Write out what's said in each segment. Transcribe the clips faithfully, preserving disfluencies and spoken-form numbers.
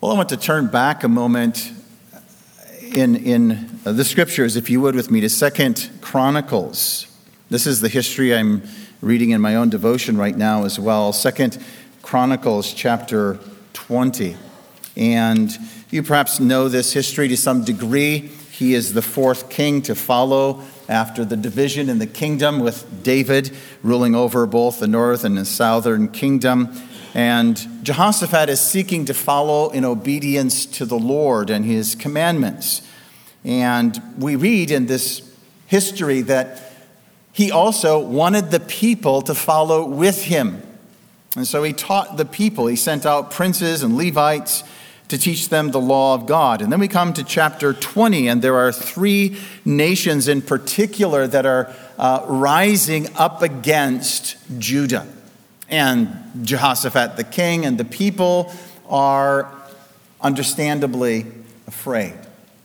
Well, I want to turn back a moment in, in the scriptures, if you would, with me to Second Chronicles. This is the history I'm reading in my own devotion right now as well. Second Chronicles chapter twenty. And you perhaps know this history to some degree. He is the fourth king to follow after the division in the kingdom, with David ruling over both the north and the southern kingdom. And Jehoshaphat is seeking to follow in obedience to the Lord and his commandments. And we read in this history that he also wanted the people to follow with him. And so he taught the people. He sent out princes and Levites to teach them the law of God. And then we come to chapter twenty, and there are three nations in particular that are uh, rising up against Judah. And Jehoshaphat the king and the people are understandably afraid.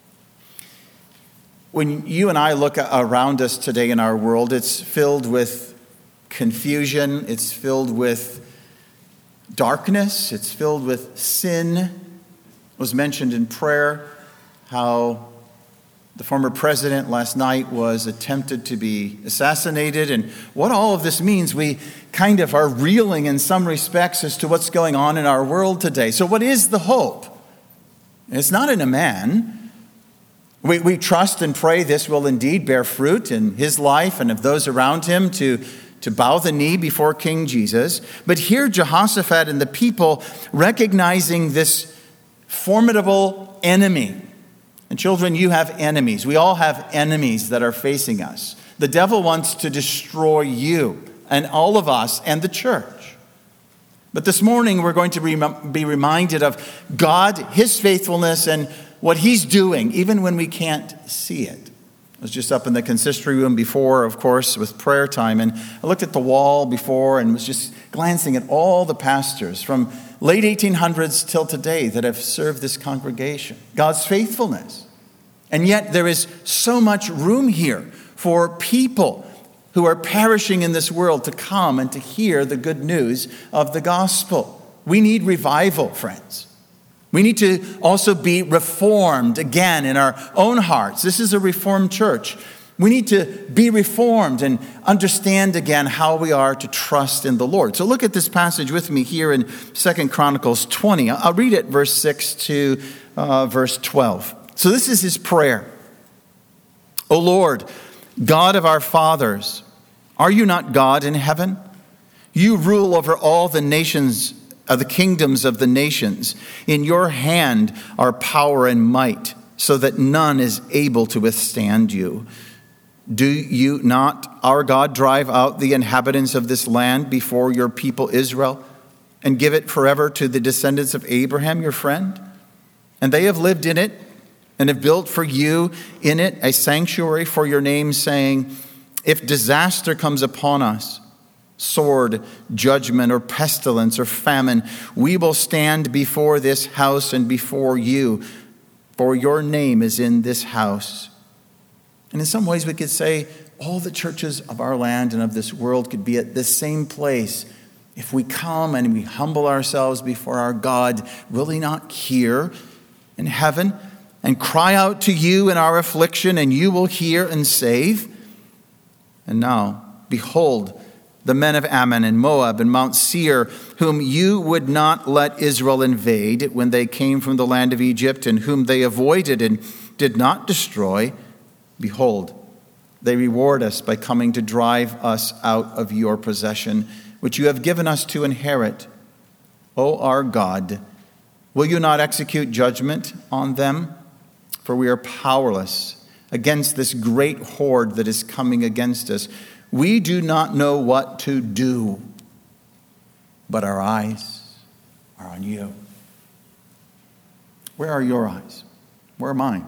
When you and I look around us today in our world, it's filled with confusion, it's filled with darkness, it's filled with sin. It was mentioned in prayer how the former president last night was attempted to be assassinated. And what all of this means, we kind of are reeling in some respects as to what's going on in our world today. So what is the hope? It's not in a man. We, we trust and pray this will indeed bear fruit in his life and of those around him to, to bow the knee before King Jesus. But here Jehoshaphat and the people recognizing this formidable enemy. And children, you have enemies. We all have enemies that are facing us. The devil wants to destroy you and all of us and the church. But this morning we're going to be reminded of God, his faithfulness, and what he's doing, even when we can't see it. I was just up in the consistory room before, of course, with prayer time, and I looked at the wall before and was just glancing at all the pastors from late eighteen hundreds till today that have served this congregation. God's faithfulness. And yet there is so much room here for people who are perishing in this world to come and to hear the good news of the gospel. We need revival, friends. We need to also be reformed again in our own hearts. This is a reformed church. We need to be reformed and understand again how we are to trust in the Lord. So look at this passage with me here in Second Chronicles twenty. I'll read it, verse six to uh, verse twelve. So this is his prayer. O Lord, God of our fathers, are you not God in heaven? You rule over all the nations of the kingdoms of the nations. In your hand are power and might, so that none is able to withstand you. Do you not, our God, drive out the inhabitants of this land before your people Israel and give it forever to the descendants of Abraham, your friend? And they have lived in it and have built for you in it a sanctuary for your name, saying, if disaster comes upon us, sword, judgment, or pestilence, or famine, we will stand before this house and before you, for your name is in this house. And in some ways we could say all the churches of our land and of this world could be at this same place if we come and we humble ourselves before our God, really not here in heaven, and cry out to you in our affliction, and you will hear and save. And now, behold, the men of Ammon and Moab and Mount Seir, whom you would not let Israel invade when they came from the land of Egypt, and whom they avoided and did not destroy, behold, they reward us by coming to drive us out of your possession, which you have given us to inherit. O our God, will you not execute judgment on them? For we are powerless against this great horde that is coming against us. We do not know what to do, but our eyes are on you. Where are your eyes? Where are mine?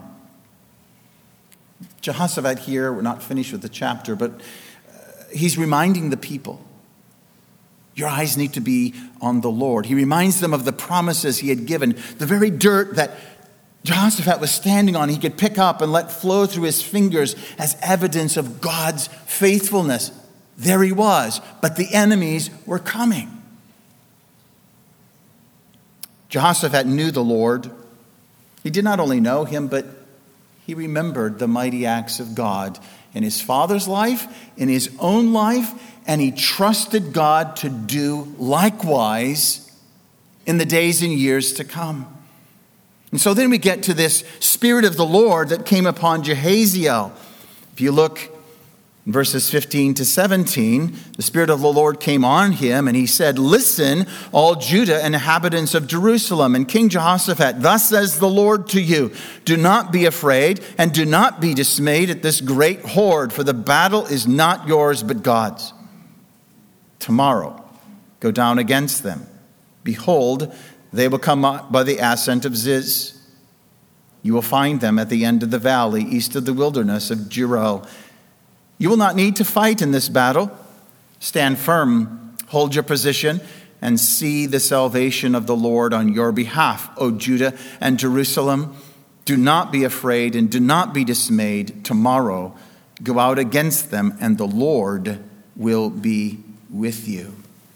Jehoshaphat here, we're not finished with the chapter, but he's reminding the people, your eyes need to be on the Lord. He reminds them of the promises he had given, the very dirt that Jehoshaphat was standing on, he could pick up and let flow through his fingers as evidence of God's faithfulness. There he was, but the enemies were coming. Jehoshaphat knew the Lord. He did not only know him, but he remembered the mighty acts of God in his father's life, in his own life, and he trusted God to do likewise in the days and years to come. And so then we get to this Spirit of the Lord that came upon Jehaziel. If you look in verses fifteen to seventeen, the Spirit of the Lord came on him, and he said, "Listen, all Judah and inhabitants of Jerusalem, and King Jehoshaphat, thus says the Lord to you, do not be afraid, and do not be dismayed at this great horde, for the battle is not yours, but God's. Tomorrow, go down against them. Behold, they will come up by the ascent of Ziz. You will find them at the end of the valley, east of the wilderness of Jeruel. You will not need to fight in this battle. Stand firm, hold your position, and see the salvation of the Lord on your behalf, O Judah and Jerusalem. Do not be afraid and do not be dismayed. Tomorrow, go out against them, and the Lord will be with you."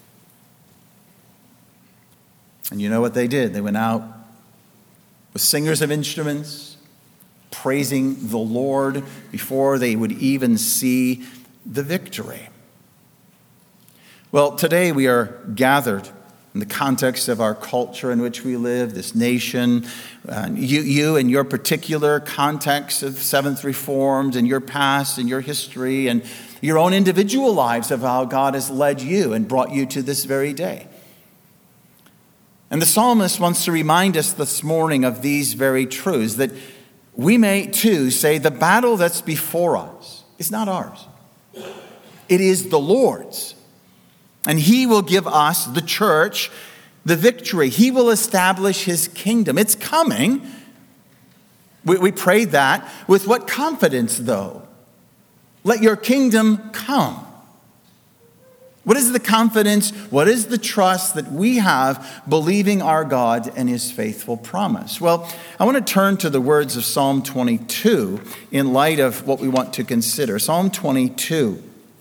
And you know what they did? They went out with singers of instruments, praising the Lord before they would even see the victory. Well, today we are gathered in the context of our culture in which we live, this nation, uh, you, you in your particular context of Seventh Reformed and your past and your history and your own individual lives of how God has led you and brought you to this very day. And the psalmist wants to remind us this morning of these very truths, that we may too say the battle that's before us is not ours. It is the Lord's. And he will give us, the church, the victory. He will establish his kingdom. It's coming. We, we prayed that. With what confidence, though? Let your kingdom come. What is the confidence? What is the trust that we have believing our God and his faithful promise? Well, I want to turn to the words of Psalm twenty-two in light of what we want to consider. Psalm twenty-two.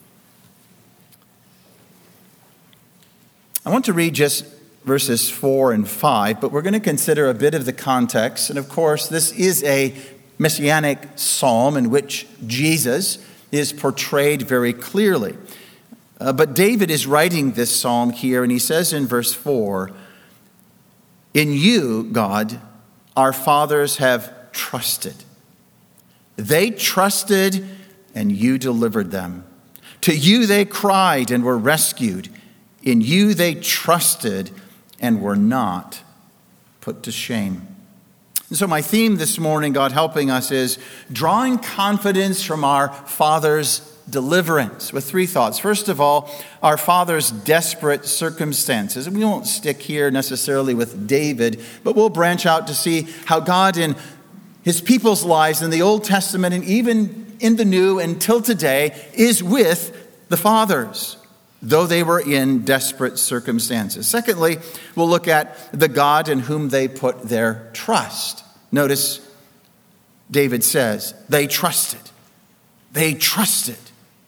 I want to read just verses four and five, but we're going to consider a bit of the context. And of course, this is a messianic psalm in which Jesus is portrayed very clearly. Uh, but David is writing this psalm here, and he says in verse four, "In you, God, our fathers have trusted. They trusted, and you delivered them. To you they cried and were rescued. In you they trusted and were not put to shame." And so my theme this morning, God helping us, is drawing confidence from our Father's deliverance, with three thoughts. First of all, our Father's desperate circumstances. And we won't stick here necessarily with David, but we'll branch out to see how God in his people's lives in the Old Testament and even in the New until today is with the fathers, though they were in desperate circumstances. Secondly, we'll look at the God in whom they put their trust. Notice David says, they trusted. They trusted.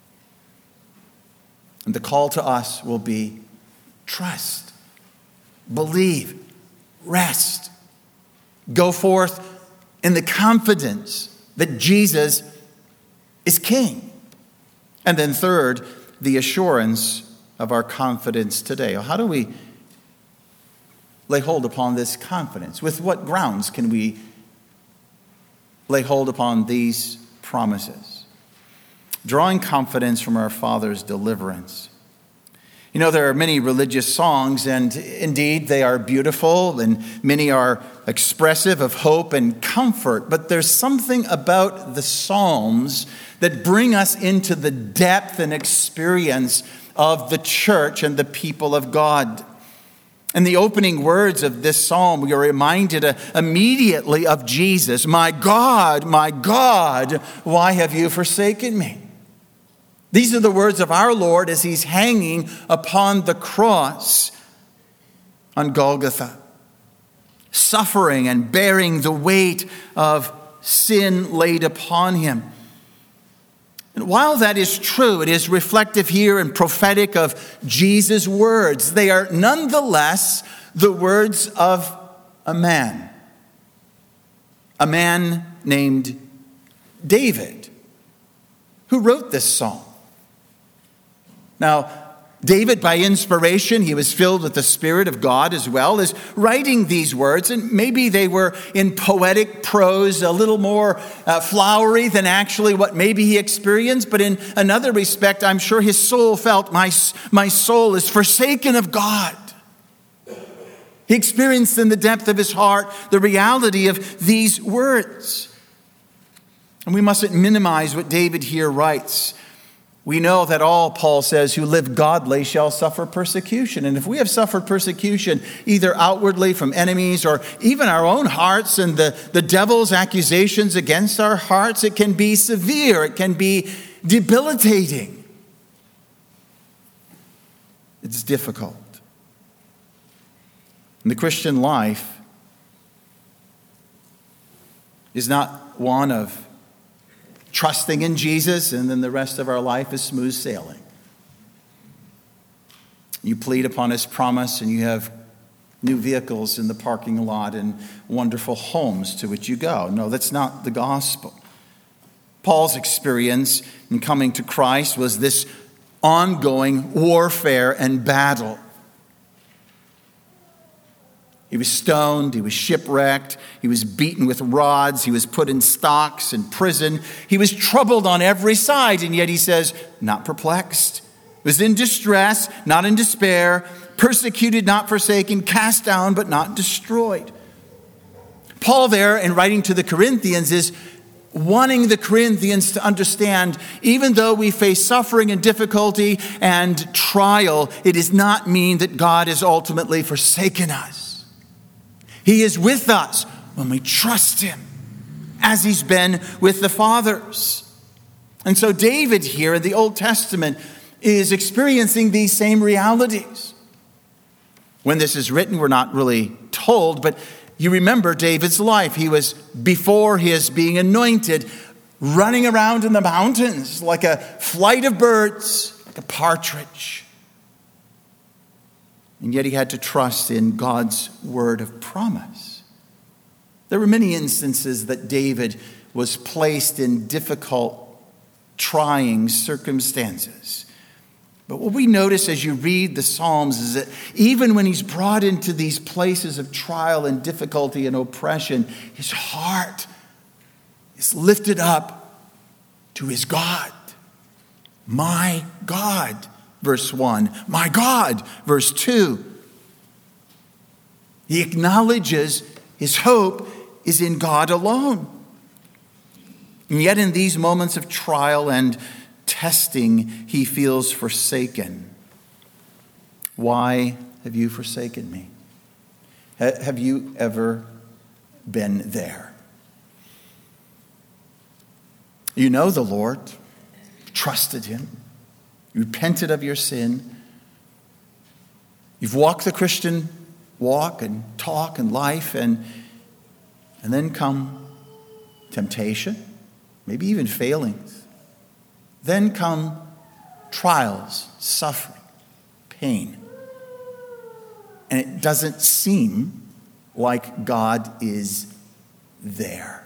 And the call to us will be trust, believe, rest. Go forth in the confidence that Jesus is King. And then third, the assurance of our confidence today. How do we lay hold upon this confidence? With what grounds can we lay hold upon these promises? Drawing confidence from our Father's deliverance. You know, there are many religious songs, and indeed they are beautiful, and many are expressive of hope and comfort. But there's something about the Psalms that bring us into the depth and experience of the church and the people of God. In the opening words of this psalm, we are reminded uh, immediately of Jesus. "My God, my God, why have you forsaken me?" These are the words of our Lord as he's hanging upon the cross on Golgotha, suffering and bearing the weight of sin laid upon him. And while that is true, it is reflective here and prophetic of Jesus' words. They are nonetheless the words of a man. A man named David, who wrote this psalm. Now, David, by inspiration, he was filled with the Spirit of God as well, is writing these words, and maybe they were in poetic prose, a little more uh, flowery than actually what maybe he experienced, but in another respect, I'm sure his soul felt, my, my soul is forsaken of God. He experienced in the depth of his heart the reality of these words. And we mustn't minimize what David here writes. We know that all, Paul says, who live godly shall suffer persecution. And if we have suffered persecution, either outwardly from enemies or even our own hearts and the, the devil's accusations against our hearts, it can be severe. It can be debilitating. It's difficult. And the Christian life is not one of trusting in Jesus, and then the rest of our life is smooth sailing. You plead upon his promise, and you have new vehicles in the parking lot and wonderful homes to which you go. No, that's not the gospel. Paul's experience in coming to Christ was this ongoing warfare and battle. He was stoned, he was shipwrecked, he was beaten with rods, he was put in stocks and prison. He was troubled on every side, and yet he says, not perplexed. Was in distress, not in despair, persecuted, not forsaken, cast down, but not destroyed. Paul there, in writing to the Corinthians, is wanting the Corinthians to understand, even though we face suffering and difficulty and trial, it does not mean that God has ultimately forsaken us. He is with us when we trust him, as he's been with the fathers. And so David here in the Old Testament is experiencing these same realities. When this is written, we're not really told, but you remember David's life. He was, before his being anointed, running around in the mountains like a flight of birds, like a partridge. And yet he had to trust in God's word of promise. There were many instances that David was placed in difficult, trying circumstances. But what we notice as you read the Psalms is that even when he's brought into these places of trial and difficulty and oppression, his heart is lifted up to his God. My God. Verse one, my God, verse two. He acknowledges his hope is in God alone. And yet in these moments of trial and testing, he feels forsaken. Why have you forsaken me? Have you ever been there? You know the Lord, trusted him. You repented of your sin. You've walked the Christian walk and talk and life, and, and then come temptation, maybe even failings. Then come trials, suffering, pain. And it doesn't seem like God is there.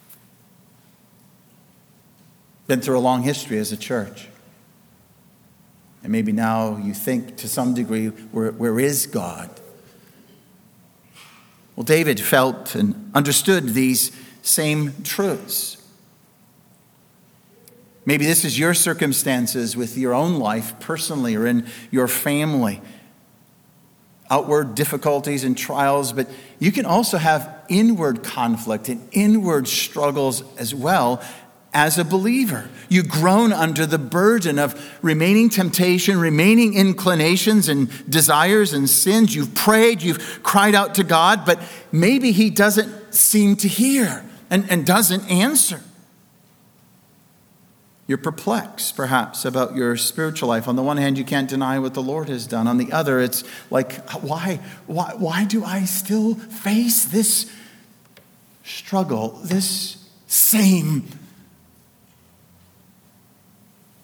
Been through a long history as a church. And maybe now you think to some degree, where, where is God? Well, David felt and understood these same truths. Maybe this is your circumstances with your own life personally or in your family. Outward difficulties and trials, but you can also have inward conflict and inward struggles as well. As a believer, you groan under the burden of remaining temptation, remaining inclinations and desires and sins. You've prayed, you've cried out to God, but maybe he doesn't seem to hear and, and doesn't answer. You're perplexed, perhaps, about your spiritual life. On the one hand, you can't deny what the Lord has done. On the other, it's like, why, why, why do I still face this struggle, this same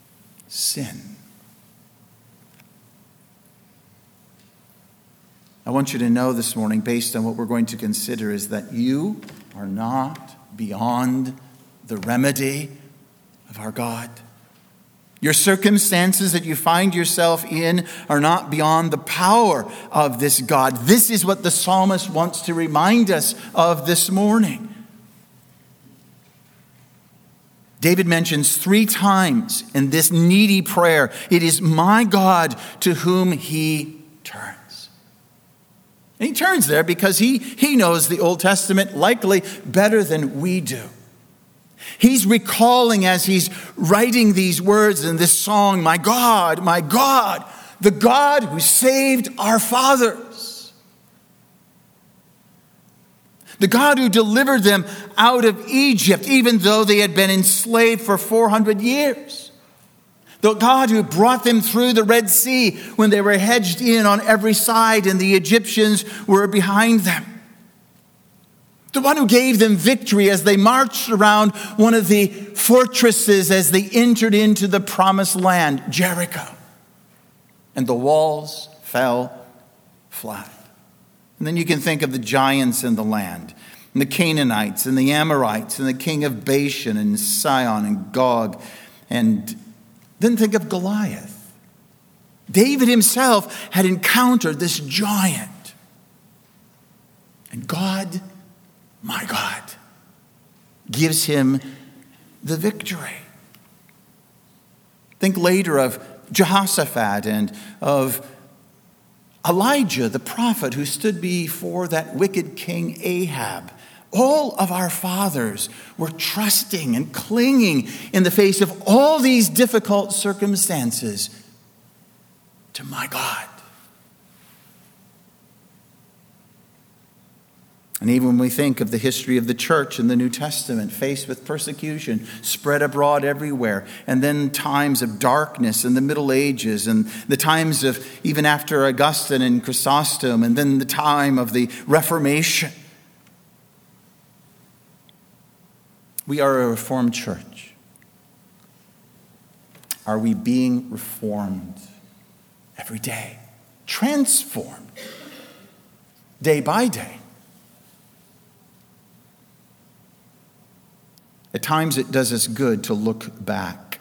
sin? I want you to know this morning, based on what we're going to consider, is that you are not beyond the remedy of our God. Your circumstances that you find yourself in are not beyond the power of this God. This is what the psalmist wants to remind us of this morning. David mentions three times in this needy prayer, it is my God to whom he turns. And he turns there because he, he knows the Old Testament likely better than we do. He's recalling as he's writing these words in this song, my God, my God, the God who saved our fathers. The God who delivered them out of Egypt, even though they had been enslaved for four hundred years. The God who brought them through the Red Sea when they were hedged in on every side and the Egyptians were behind them. The one who gave them victory as they marched around one of the fortresses as they entered into the promised land, Jericho. And the walls fell flat. And then you can think of the giants in the land, and the Canaanites and the Amorites and the king of Bashan and Sihon and Gog. And then think of Goliath. David himself had encountered this giant. And God, my God, gives him the victory. Think later of Jehoshaphat and of Elijah, the prophet who stood before that wicked king Ahab. All of our fathers were trusting and clinging in the face of all these difficult circumstances to my God. And even when we think of the history of the church in the New Testament, faced with persecution spread abroad everywhere, and then times of darkness in the Middle Ages, and the times of even after Augustine and Chrysostom, and then the time of the Reformation. We are a Reformed church. Are we being reformed every day? Transformed day by day? At times it does us good to look back.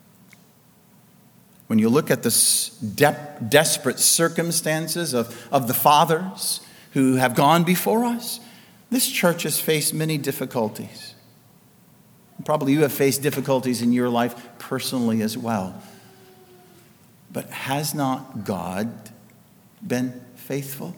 When you look at the de- desperate circumstances of, of the fathers who have gone before us, this church has faced many difficulties. Probably you have faced difficulties in your life personally as well. But has not God been faithful?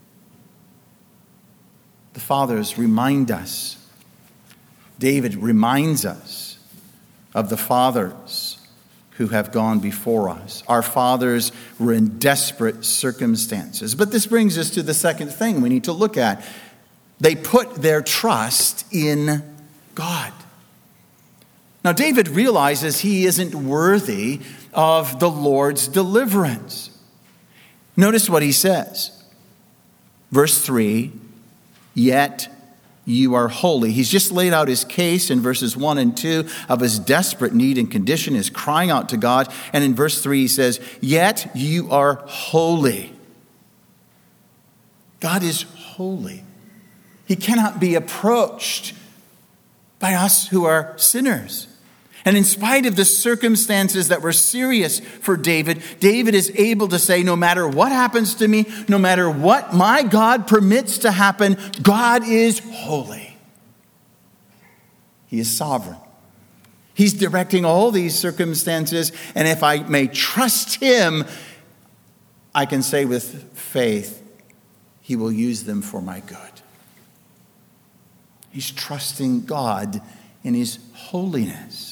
The fathers remind us. David reminds us of the fathers who have gone before us. Our fathers were in desperate circumstances. But this brings us to the second thing we need to look at. They put their trust in God. Now, David realizes he isn't worthy of the Lord's deliverance. Notice what he says. Verse three, yet you are holy. He's just laid out his case in verses one and two of his desperate need and condition, his crying out to God. And in verse three he says, yet you are holy. God is holy. He cannot be approached by us who are sinners. And in spite of the circumstances that were serious for David, David is able to say, no matter what happens to me, no matter what my God permits to happen, God is holy. He is sovereign. He's directing all these circumstances, and if I may trust him, I can say with faith, he will use them for my good. He's trusting God in his holiness.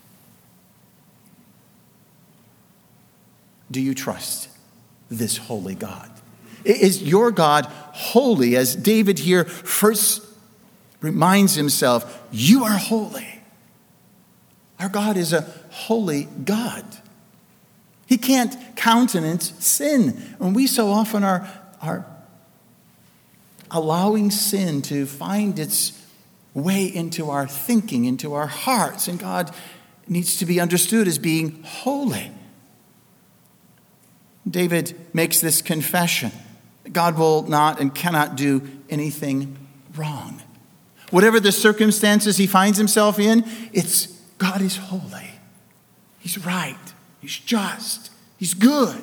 Do you trust this holy God? Is your God holy? As David here first reminds himself, you are holy. Our God is a holy God. He can't countenance sin. And we so often are, are allowing sin to find its way into our thinking, into our hearts. And God needs to be understood as being holy. David makes this confession God will not and cannot do anything wrong. Whatever the circumstances he finds himself in, it's God is holy. He's right. He's just. He's good.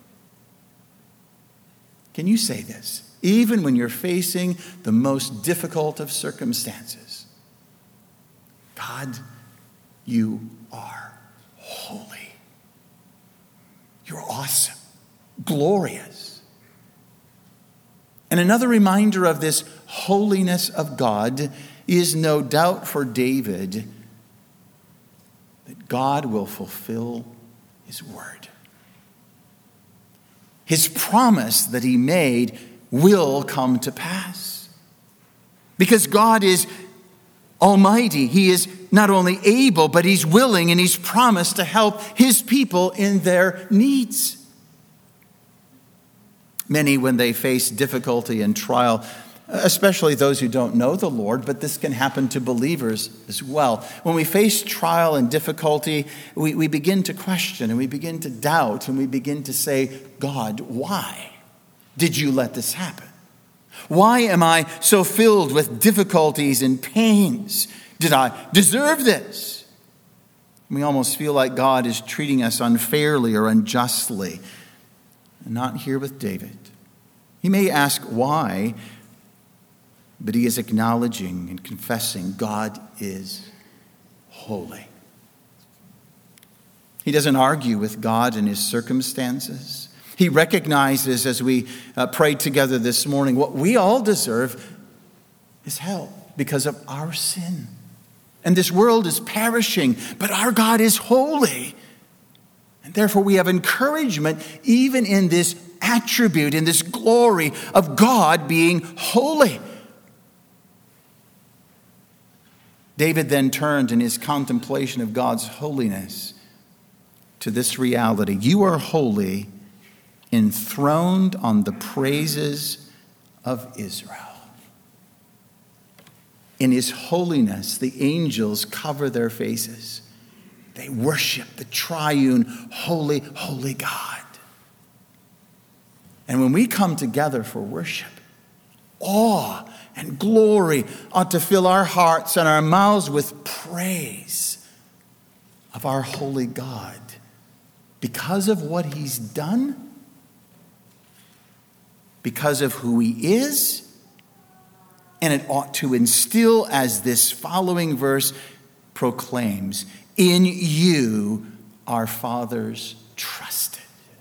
Can you say this? Even when you're facing the most difficult of circumstances, God, you are holy. You're awesome, glorious. And another reminder of this holiness of God is no doubt for David that God will fulfill his word. His promise that he made will come to pass. Because God is almighty. He is not only able, but he's willing and he's promised to help his people in their needs. Many, when they face difficulty and trial, especially those who don't know the Lord, but this can happen to believers as well. When we face trial and difficulty, we, we begin to question and we begin to doubt and we begin to say, God, why did you let this happen? Why am I so filled with difficulties and pains? Did I deserve this? We almost feel like God is treating us unfairly or unjustly. Not here with David. He may ask why, but he is acknowledging and confessing God is holy. He doesn't argue with God in his circumstances. He recognizes, as we uh, prayed together this morning, what we all deserve is hell because of our sin. And this world is perishing, but our God is holy. And therefore we have encouragement even in this attribute, in this glory of God being holy. David then turned in his contemplation of God's holiness to this reality. You are holy, enthroned on the praises of Israel. In his holiness, the angels cover their faces. They worship the triune, holy, holy God. And when we come together for worship, awe and glory ought to fill our hearts and our mouths with praise of our holy God because of what he's done, because of who he is. And it ought to instill, as this following verse proclaims, in you our fathers trusted.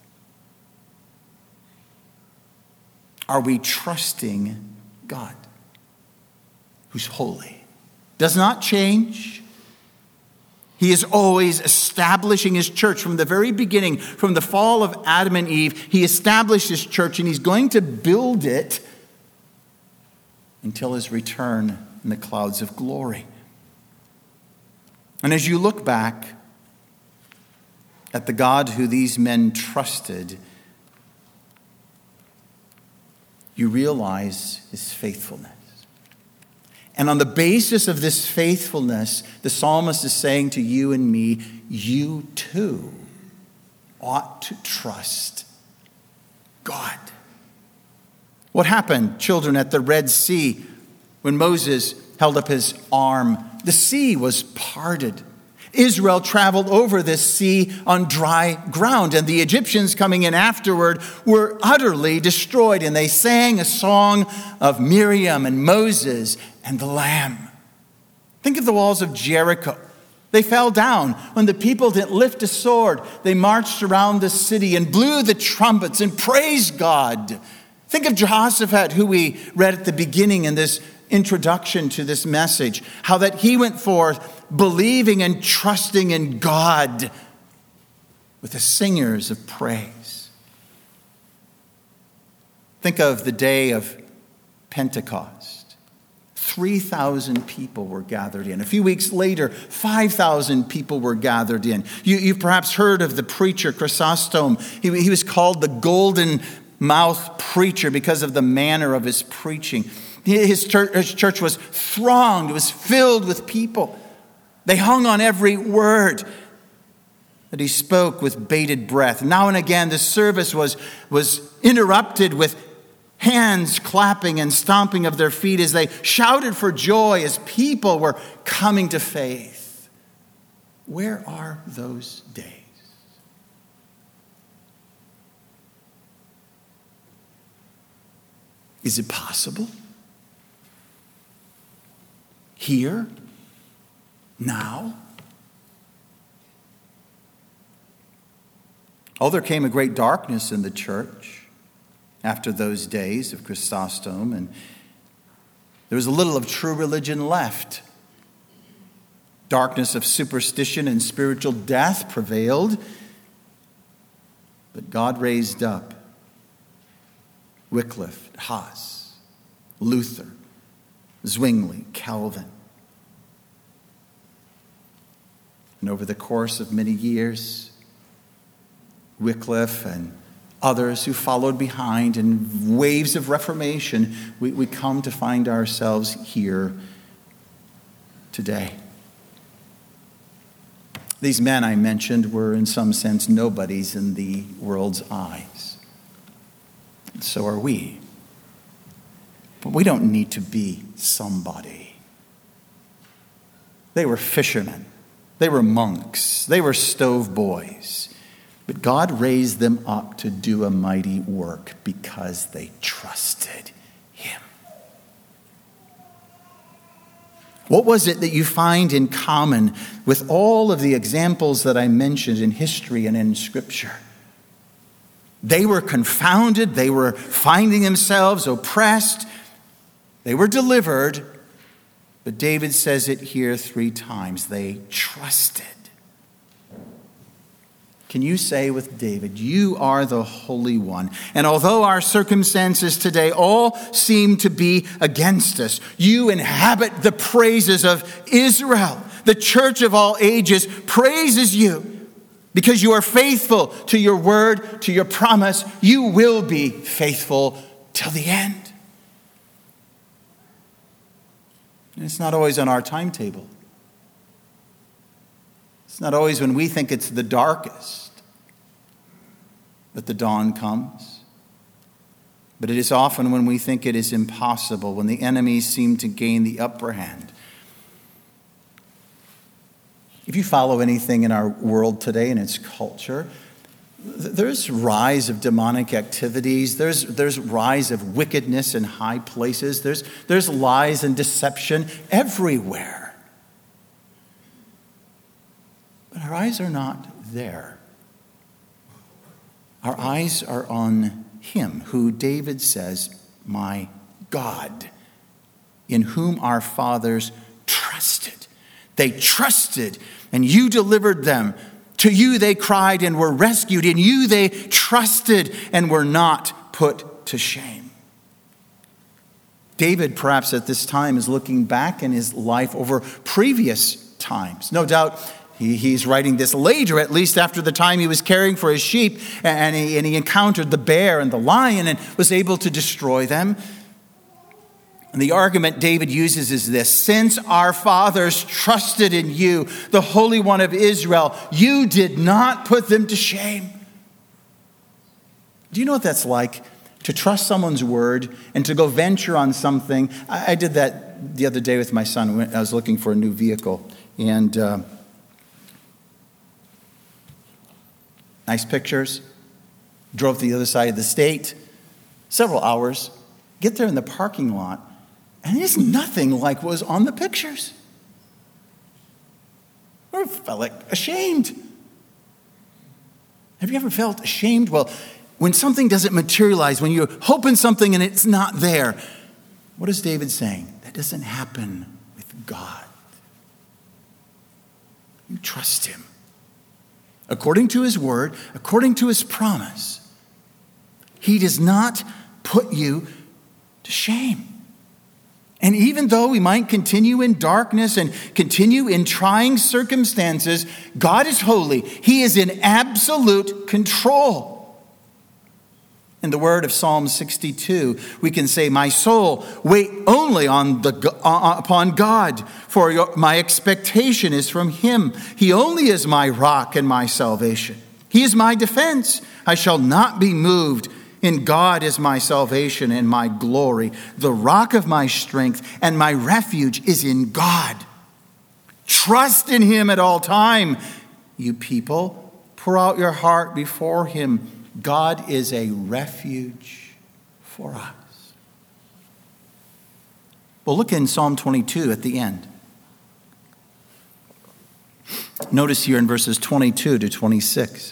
Are we trusting God, who's holy, does not change? He is always establishing his church from the very beginning, from the fall of Adam and Eve. He established his church and he's going to build it until his return in the clouds of glory. And as you look back at the God who these men trusted, you realize his faithfulness. And on the basis of this faithfulness, the psalmist is saying to you and me, you too ought to trust God. What happened, children, at the Red Sea when Moses held up his arm? The sea was parted. Israel traveled over this sea on dry ground, and the Egyptians coming in afterward were utterly destroyed, and they sang a song of Miriam and Moses and the Lamb. Think of the walls of Jericho. They fell down when the people didn't lift a sword. They marched around the city and blew the trumpets and praised God. Think of Jehoshaphat, who we read at the beginning in this introduction to this message, how that he went forth believing and trusting in God with the singers of praise. Think of the day of Pentecost. three thousand people were gathered in. A few weeks later, five thousand people were gathered in. You, you've perhaps heard of the preacher Chrysostom. He, he was called the golden mouth preacher because of the manner of his preaching. His church, his church was thronged, it was filled with people. They hung on every word that he spoke with bated breath. Now and again, the service was, was interrupted with hands clapping and stomping of their feet as they shouted for joy as people were coming to faith. Where are those days? Is it possible? Here? Now? Oh, there came a great darkness in the church after those days of Chrysostom, and there was a little of true religion left. Darkness of superstition and spiritual death prevailed, but God raised up Wycliffe, Haas, Luther, Zwingli, Calvin. And over the course of many years, Wycliffe and others who followed behind in waves of reformation, we, we come to find ourselves here today. These men I mentioned were in some sense nobodies in the world's eyes. And so are we. But we don't need to be somebody. They were fishermen. They were monks. They were stove boys. But God raised them up to do a mighty work because they trusted him. What was it that you find in common with all of the examples that I mentioned in history and in Scripture? They were confounded. They were finding themselves oppressed. They were delivered. But David says it here three times. They trusted. Can you say with David, you are the Holy One? And although our circumstances today all seem to be against us, you inhabit the praises of Israel. The church of all ages praises you. Because you are faithful to your word, to your promise, you will be faithful till the end. And it's not always on our timetable. It's not always when we think it's the darkest that the dawn comes. But it is often when we think it is impossible, when the enemies seem to gain the upper hand. If you follow anything in our world today and its culture, there's rise of demonic activities. There's, there's rise of wickedness in high places. There's, there's lies and deception everywhere. But our eyes are not there. Our eyes are on him who David says, my God, in whom our fathers trusted. They trusted, and you delivered them. To you they cried and were rescued. In you they trusted and were not put to shame. David, perhaps at this time, is looking back in his life over previous times. No doubt he, he's writing this later, at least after the time he was caring for his sheep, and he, and he encountered the bear and the lion and was able to destroy them. And the argument David uses is this: since our fathers trusted in you, the Holy One of Israel, you did not put them to shame. Do you know what that's like? To trust someone's word and to go venture on something. I, I did that the other day with my son when I was looking for a new vehicle. And uh, nice pictures. Drove to the other side of the state. Several hours. Get there in the parking lot. And it's nothing like what was on the pictures. I felt like ashamed. Have you ever felt ashamed? Well, when something doesn't materialize, when you're hoping something and it's not there, what is David saying? That doesn't happen with God. You trust him. According to his word, according to his promise, he does not put you to shame. And even though we might continue in darkness and continue in trying circumstances, God is holy. He is in absolute control. In the word of Psalm sixty-two, we can say, my soul, wait only on the, uh, upon God, for your, my expectation is from him. He only is my rock and my salvation. He is my defense. I shall not be moved. In God is my salvation and my glory. The rock of my strength and my refuge is in God. Trust in him at all time. You people, pour out your heart before him. God is a refuge for us. Well, look in Psalm twenty-two at the end. Notice here in verses twenty-two to twenty-six.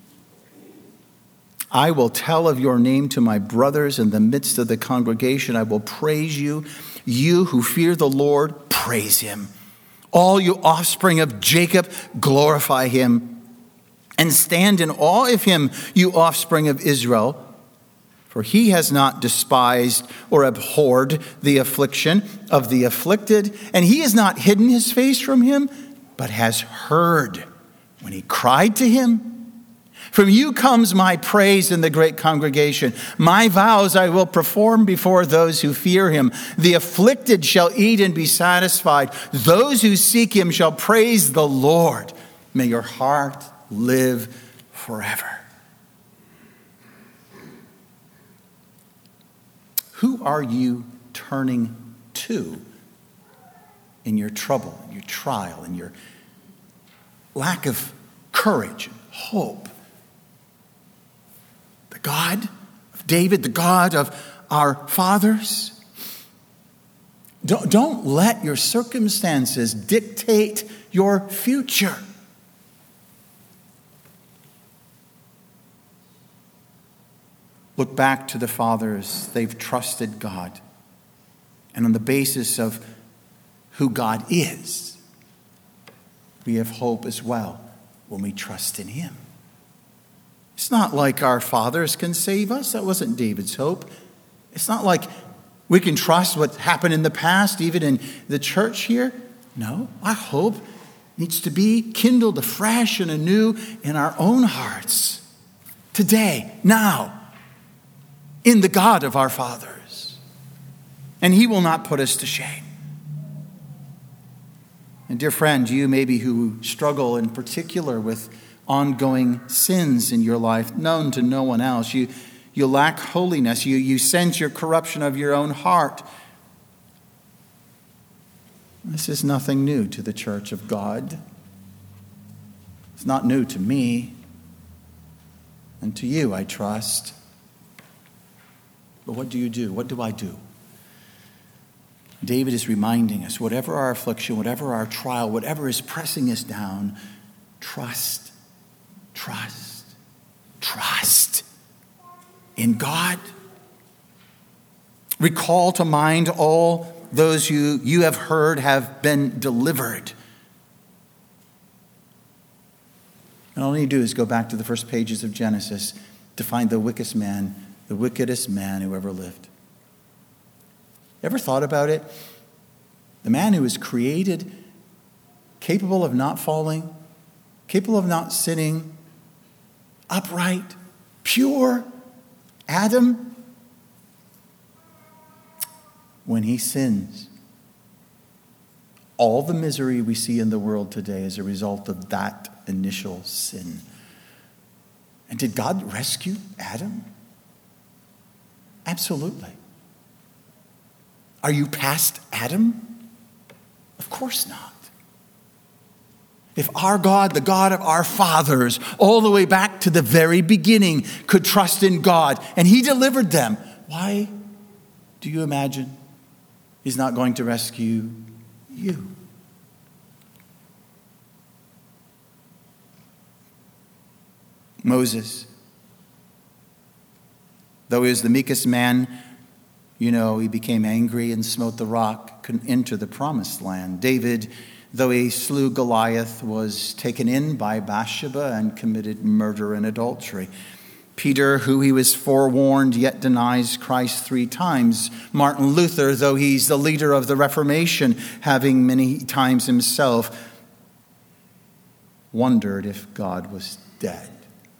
I will tell of your name to my brothers in the midst of the congregation. I will praise you. You who fear the Lord, praise him. All you offspring of Jacob, glorify him. And stand in awe of him, you offspring of Israel. For he has not despised or abhorred the affliction of the afflicted. And he has not hidden his face from him, but has heard when he cried to him. From you comes my praise in the great congregation. My vows I will perform before those who fear him. The afflicted shall eat and be satisfied. Those who seek him shall praise the Lord. May your heart live forever. Who are you turning to in your trouble, in your trial, in your lack of courage and hope? The God of David, the God of our fathers? Don't, don't let your circumstances dictate your future. Look back to the fathers. They've trusted God. And on the basis of who God is, we have hope as well when we trust in him. It's not like our fathers can save us. That wasn't David's hope. It's not like we can trust what happened in the past, even in the church here. No, our hope needs to be kindled afresh and anew in our own hearts. Today, now, in the God of our fathers. And he will not put us to shame. And dear friend, you maybe who struggle in particular with ongoing sins in your life, known to no one else. You, you lack holiness. You, you sense your corruption of your own heart. This is nothing new to the church of God. It's not new to me. And to you, I trust. But what do you do? What do I do? David is reminding us, whatever our affliction, whatever our trial, whatever is pressing us down, trust. Trust, trust in God. Recall to mind all those who you have heard have been delivered. And all you do is go back to the first pages of Genesis to find the wickedest man, the wickedest man who ever lived. Ever thought about it? The man who was created, capable of not falling, capable of not sinning, upright, pure, Adam, when he sins, all the misery we see in the world today is a result of that initial sin. And did God rescue Adam? Absolutely. Are you past Adam? Of course not. If our God, the God of our fathers, all the way back to the very beginning, could trust in God and he delivered them, why do you imagine he's not going to rescue you? Moses, though he was the meekest man, you know, he became angry and smote the rock, couldn't enter the promised land. David, though he slew Goliath, was taken in by Bathsheba and committed murder and adultery. Peter, who he was forewarned, yet denies Christ three times. Martin Luther, though he's the leader of the Reformation, having many times himself wondered if God was dead.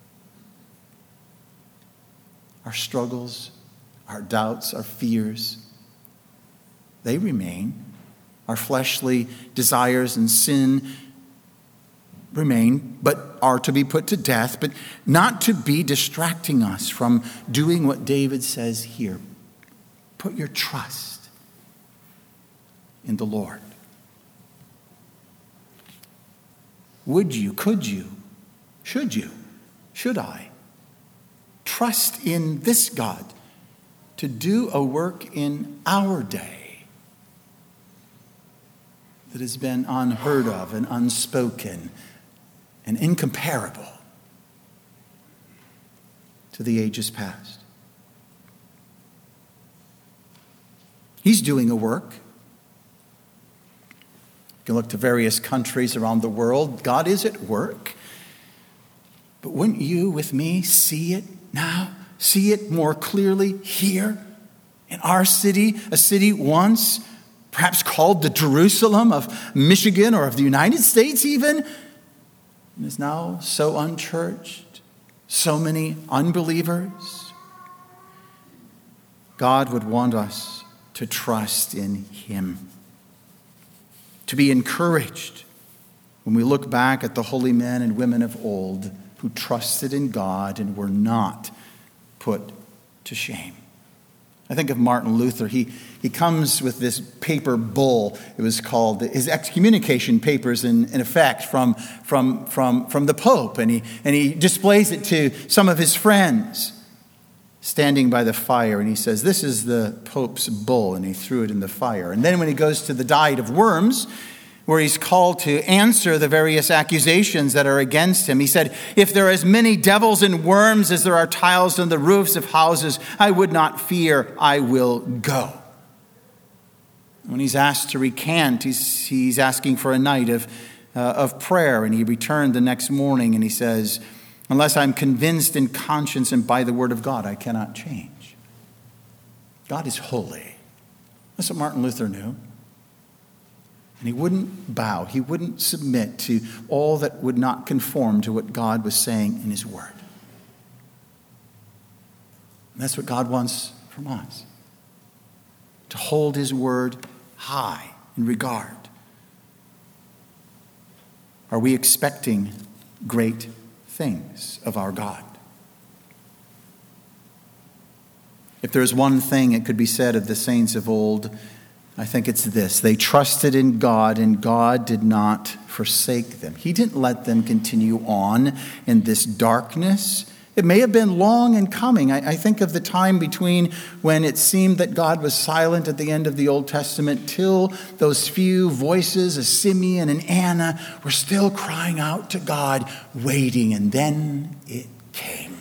Our struggles, our doubts, our fears, they remain. Our fleshly desires and sin remain, but are to be put to death, but not to be distracting us from doing what David says here. Put your trust in the Lord. Would you, could you, should you, should I trust in this God to do a work in our day that has been unheard of and unspoken and incomparable to the ages past? He's doing a work. You can look to various countries around the world. God is at work. But wouldn't you, with me, see it now? See it more clearly here in our city, a city once perhaps called the Jerusalem of Michigan or of the United States even, and is now so unchurched, so many unbelievers. God would want us to trust in him, to be encouraged when we look back at the holy men and women of old who trusted in God and were not put to shame. I think of Martin Luther. He, he comes with this paper bull. It was called his excommunication papers in, in effect from, from, from, from the Pope. And he, and he displays it to some of his friends standing by the fire. And he says, this is the Pope's bull. And he threw it in the fire. And then when he goes to the Diet of Worms, where he's called to answer the various accusations that are against him, he said, if there are as many devils and worms as there are tiles on the roofs of houses, I would not fear, I will go. When he's asked to recant, he's, he's asking for a night of, uh, of prayer, and he returned the next morning and he says, unless I'm convinced in conscience and by the word of God, I cannot change. God is holy. That's what Martin Luther knew. And he wouldn't bow. He wouldn't submit to all that would not conform to what God was saying in his word. And that's what God wants from us. To hold his word high in regard. Are we expecting great things of our God? If there's one thing it could be said of the saints of old, I think it's this. They trusted in God, and God did not forsake them. He didn't let them continue on in this darkness. It may have been long in coming. I, I think of the time between when it seemed that God was silent at the end of the Old Testament till those few voices of Simeon and Anna were still crying out to God, waiting, and then it came.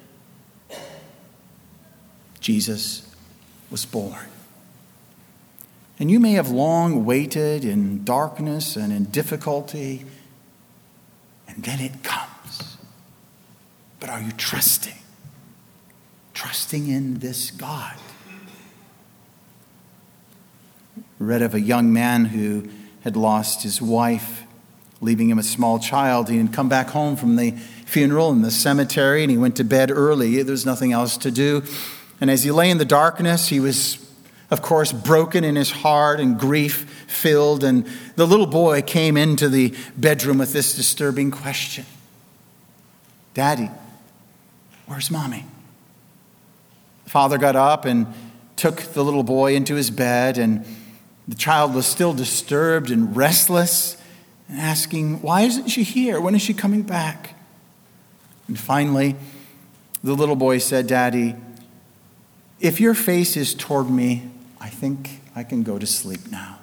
Jesus was born. And you may have long waited in darkness and in difficulty, and then it comes. But are you trusting? Trusting in this God? I read of a young man who had lost his wife, leaving him a small child. He had come back home from the funeral in the cemetery, and he went to bed early. There was nothing else to do. And as he lay in the darkness, he was, of course, broken in his heart and grief filled. And the little boy came into the bedroom with this disturbing question. Daddy, where's Mommy? The father got up and took the little boy into his bed, and the child was still disturbed and restless and asking, why isn't she here? When is she coming back? And finally, the little boy said, Daddy, if your face is toward me, I think I can go to sleep now.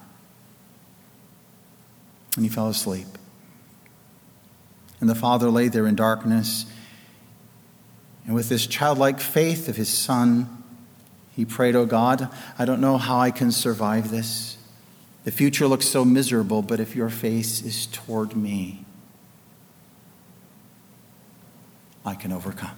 And he fell asleep. And the father lay there in darkness. And with this childlike faith of his son, he prayed, oh God, I don't know how I can survive this. The future looks so miserable, but if your face is toward me, I can overcome.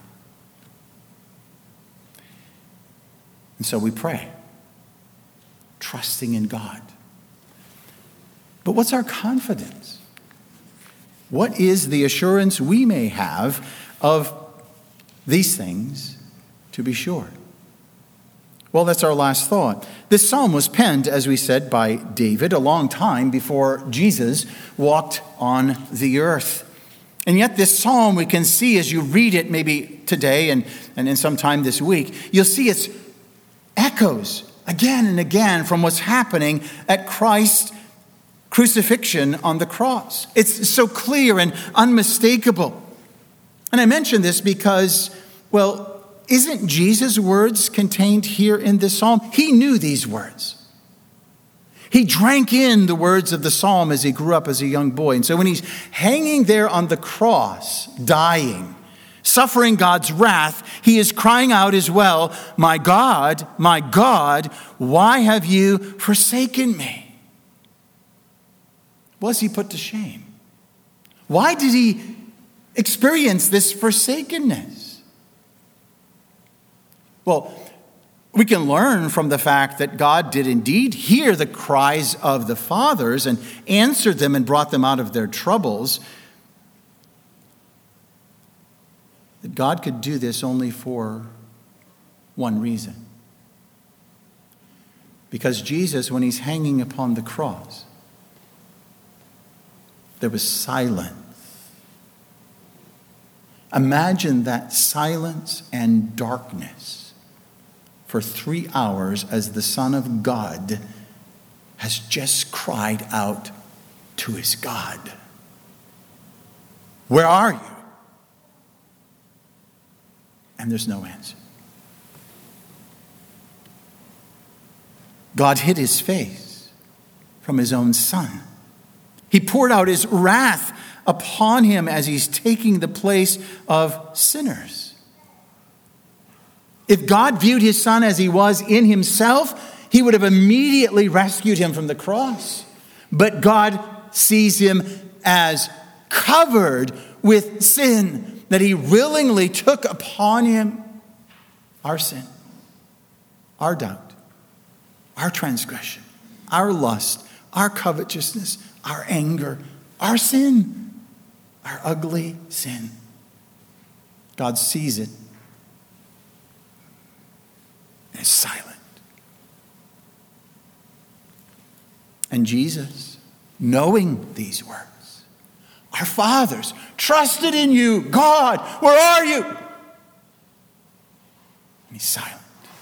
And so we pray, trusting in God. But what's our confidence? What is the assurance we may have of these things to be sure? Well, that's our last thought. This psalm was penned, as we said, by David a long time before Jesus walked on the earth. And yet this psalm, we can see as you read it maybe today and, and in some time this week, you'll see its echoes again and again from what's happening at Christ's crucifixion on the cross. It's so clear and unmistakable. And I mention this because, well, isn't Jesus' words contained here in this psalm? He knew these words. He drank in the words of the psalm as he grew up as a young boy. And so when he's hanging there on the cross, dying, suffering God's wrath, he is crying out as well, "My God, my God, why have you forsaken me?" Was he put to shame? Why did he experience this forsakenness? Well, we can learn from the fact that God did indeed hear the cries of the fathers and answered them and brought them out of their troubles. That God could do this only for one reason. Because Jesus, when he's hanging upon the cross, there was silence. Imagine that silence and darkness for three hours as the Son of God has just cried out to his God. "Where are you?" And there's no answer. God hid his face from his own Son. He poured out his wrath upon him as he's taking the place of sinners. If God viewed his Son as he was in himself, he would have immediately rescued him from the cross. But God sees him as covered with sin, that he willingly took upon him our sin, our doubt, our transgression, our lust, our covetousness, our anger, our sin, our ugly sin. God sees it and is silent. And Jesus, knowing these words, "Our fathers trusted in you. God, where are you?" And he's silent.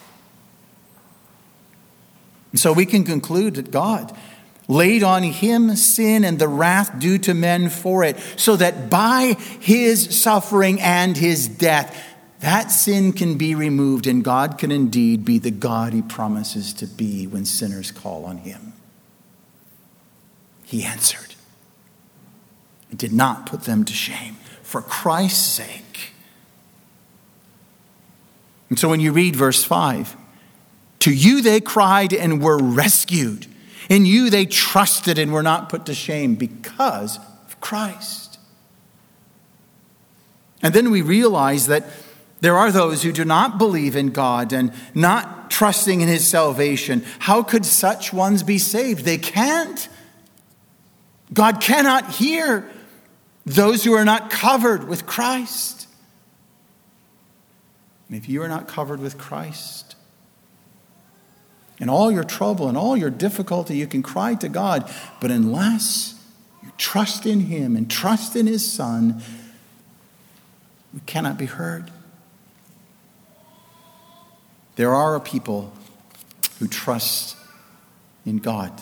And so we can conclude that God laid on him sin and the wrath due to men for it, so that by his suffering and his death, that sin can be removed and God can indeed be the God he promises to be when sinners call on him. He answered and did not put them to shame for Christ's sake. And so when you read verse five, "To you they cried and were rescued. In you they trusted and were not put to shame because of Christ." And then we realize that there are those who do not believe in God and not trusting in his salvation. How could such ones be saved? They can't. God cannot hear those who are not covered with Christ. And if you are not covered with Christ, in all your trouble and all your difficulty, you can cry to God. But unless you trust in him and trust in his Son, we cannot be heard. There are a people who trust in God.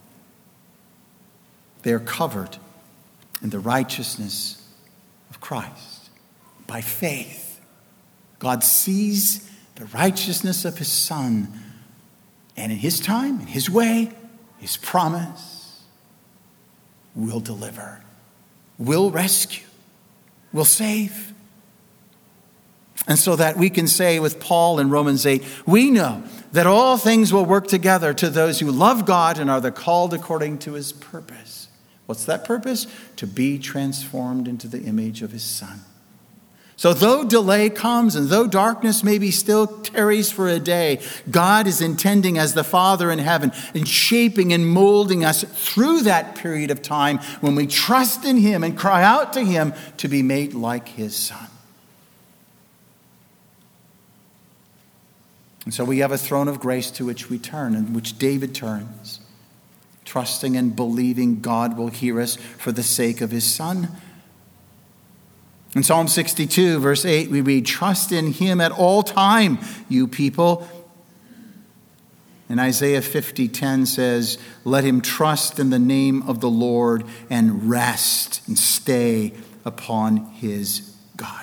They are covered in the righteousness of Christ by faith. God sees the righteousness of his Son, and in his time, in his way, his promise will deliver, will rescue, will save. And so that we can say with Paul in Romans eight, we know that all things will work together to those who love God and are the called according to his purpose. What's that purpose? To be transformed into the image of his Son. So though delay comes and though darkness maybe still tarries for a day, God is intending as the Father in heaven and shaping and molding us through that period of time when we trust in him and cry out to him to be made like his Son. And so we have a throne of grace to which we turn, and which David turns, trusting and believing God will hear us for the sake of his Son. In Psalm sixty-two, verse eight, we read, "Trust in him at all time, you people." And Isaiah fifty ten says, "Let him trust in the name of the Lord and rest and stay upon his God."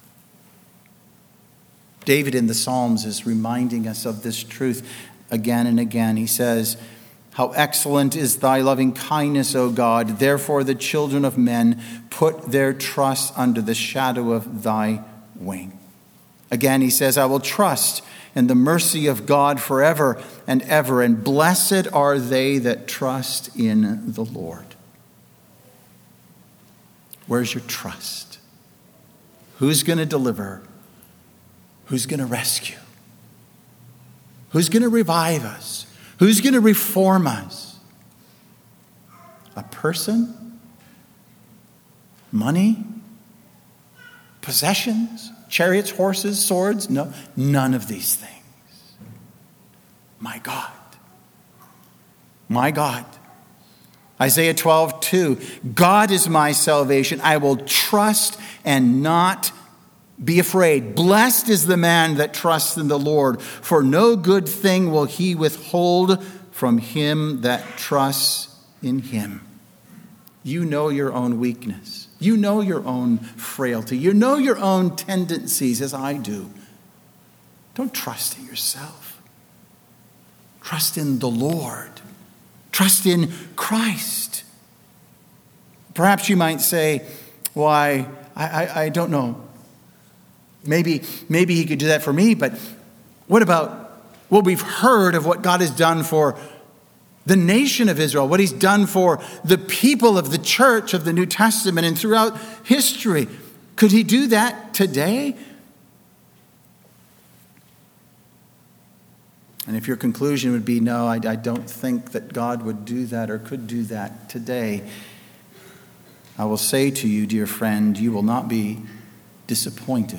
David in the Psalms is reminding us of this truth again and again. He says, "How excellent is thy loving kindness, O God! Therefore the children of men put their trust under the shadow of thy wing." Again, he says, "I will trust in the mercy of God forever and ever, and blessed are they that trust in the Lord." Where's your trust? Who's going to deliver? Who's going to rescue? Who's going to revive us? Who's going to reform us? A person? Money? Possessions? Chariots, horses, swords? No, none of these things. My God. My God. Isaiah twelve two. "God is my salvation. I will trust and not be afraid. Blessed is the man that trusts in the Lord, for no good thing will he withhold from him that trusts in him." You know your own weakness. You know your own frailty. You know your own tendencies, as I do. Don't trust in yourself. Trust in the Lord. Trust in Christ. Perhaps you might say, "Why, I, I, I don't know. Maybe, maybe he could do that for me, but what about what we've heard of what God has done for the nation of Israel, what he's done for the people of the church of the New Testament and throughout history? Could he do that today?" And if your conclusion would be, "No, I, I don't think that God would do that or could do that today," I will say to you, dear friend, you will not be disappointed.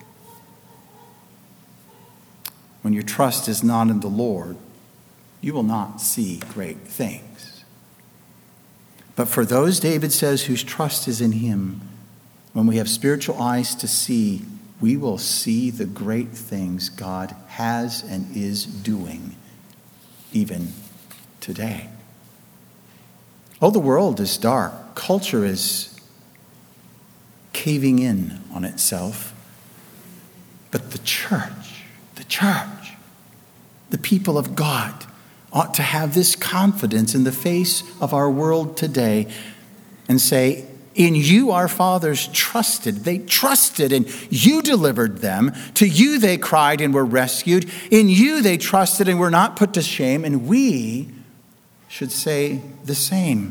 When your trust is not in the Lord, you will not see great things. But for those, David says, whose trust is in him, when we have spiritual eyes to see, we will see the great things God has and is doing even today. Oh, the world is dark. Culture is caving in on itself. But the church, the church, the people of God ought to have this confidence in the face of our world today and say, "In you our fathers trusted." They trusted and you delivered them. To you they cried and were rescued. In you they trusted and were not put to shame. And we should say the same.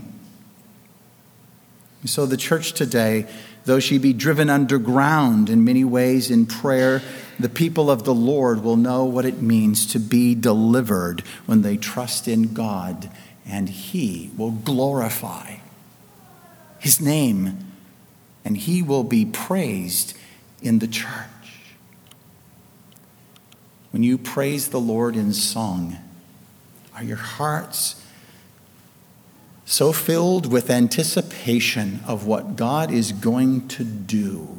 So the church today, though she be driven underground in many ways in prayer, the people of the Lord will know what it means to be delivered when they trust in God, and he will glorify his name, and he will be praised in the church. When you praise the Lord in song, are your hearts so filled with anticipation of what God is going to do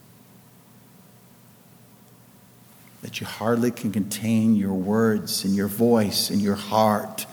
that you hardly can contain your words and your voice and your heart?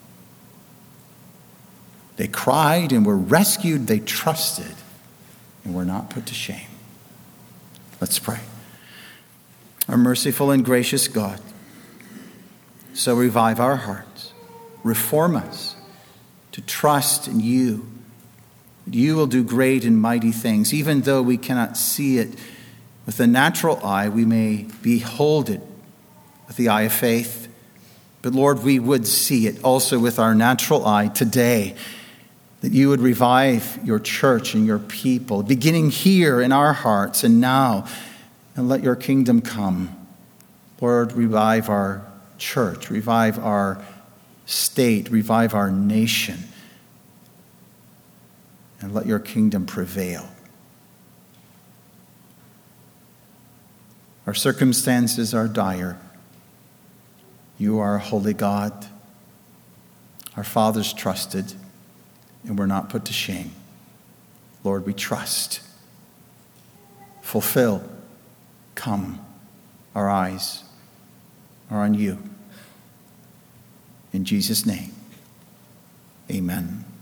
They cried and were rescued. They trusted and were not put to shame. Let's pray. Our merciful and gracious God, so revive our hearts. Reform us to trust in you. You will do great and mighty things. Even though we cannot see it with the natural eye, we may behold it with the eye of faith. But Lord, we would see it also with our natural eye today, that you would revive your church and your people, beginning here in our hearts and now, and let your kingdom come. Lord, revive our church, revive our state, revive our nation, and let your kingdom prevail. Our circumstances are dire. You are a holy God. Our fathers trusted and were not put to shame. Lord, we trust. fulfill. Come. Our eyes are on you. In Jesus' name, amen.